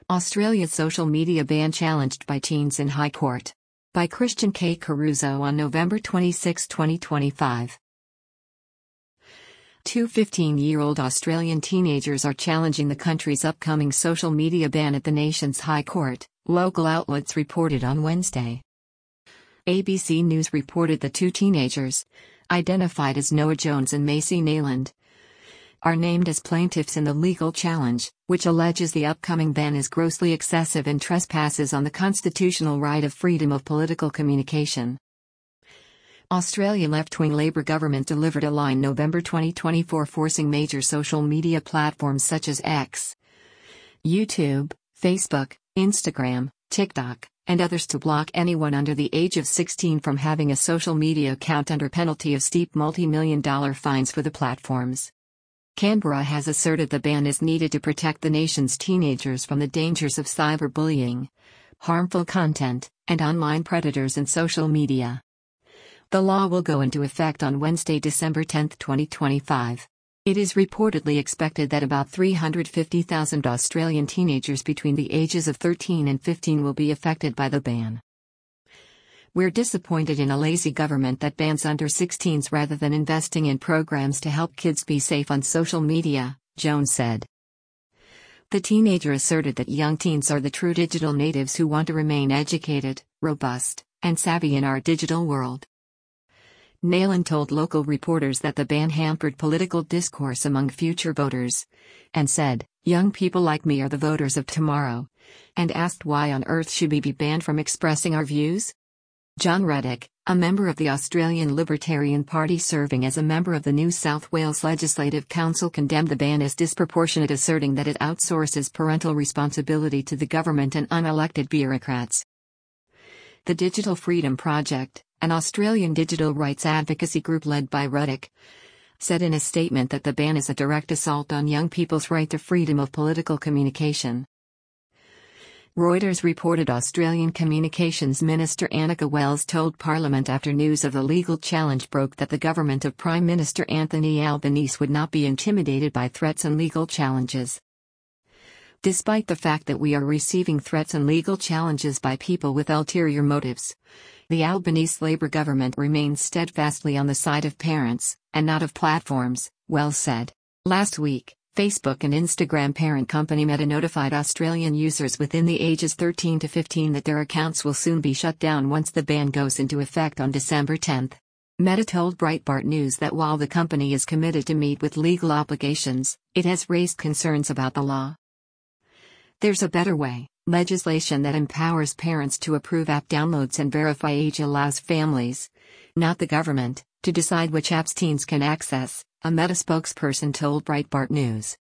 Australia's social media ban challenged by teens in High Court. By Christian K. Caruso on November 26, 2025. Two 15-year-old Australian teenagers are challenging the country's upcoming social media ban at the nation's High Court, local outlets reported on Wednesday. ABC News reported the two teenagers, identified as Noah Jones and Macy Nayland, are named as plaintiffs in the legal challenge, which alleges the upcoming ban is grossly excessive and trespasses on the constitutional right of freedom of political communication. Australian left-wing Labor government delivered a law in November 2024 forcing major social media platforms such as X, YouTube, Facebook, Instagram, TikTok, and others to block anyone under the age of 16 from having a social media account under penalty of steep multi-million-dollar fines for the platforms. Canberra has asserted the ban is needed to protect the nation's teenagers from the dangers of cyberbullying, harmful content, and online predators in social media. The law will go into effect on Wednesday, December 10, 2025. It is reportedly expected that about 350,000 Australian teenagers between the ages of 13 and 15 will be affected by the ban. "We're disappointed in a lazy government that bans under-16s rather than investing in programs to help kids be safe on social media," Jones said. The teenager asserted that young teens are the true digital natives who want to remain educated, robust, and savvy in our digital world. Nayland told local reporters that the ban hampered political discourse among future voters, and said, "Young people like me are the voters of tomorrow," and asked why on earth should we be banned from expressing our views? John Reddick, a member of the Australian Libertarian Party serving as a member of the New South Wales Legislative Council, condemned the ban as disproportionate, asserting that it outsources parental responsibility to the government and unelected bureaucrats. The Digital Freedom Project, an Australian digital rights advocacy group led by Reddick, said in a statement that the ban is a direct assault on young people's right to freedom of political communication. Reuters reported Australian Communications Minister Annika Wells told Parliament after news of the legal challenge broke that the government of Prime Minister Anthony Albanese would not be intimidated by threats and legal challenges. "Despite the fact that we are receiving threats and legal challenges by people with ulterior motives, the Albanese Labor government remains steadfastly on the side of parents, and not of platforms," Wells said. Last week, Facebook and Instagram parent company Meta notified Australian users within the ages 13 to 15 that their accounts will soon be shut down once the ban goes into effect on December 10. Meta told Breitbart News that while the company is committed to meet with legal obligations, it has raised concerns about the law. "There's a better way. Legislation that empowers parents to approve app downloads and verify age allows families, not the government, to decide which apps teens can access," a Meta spokesperson told Breitbart News.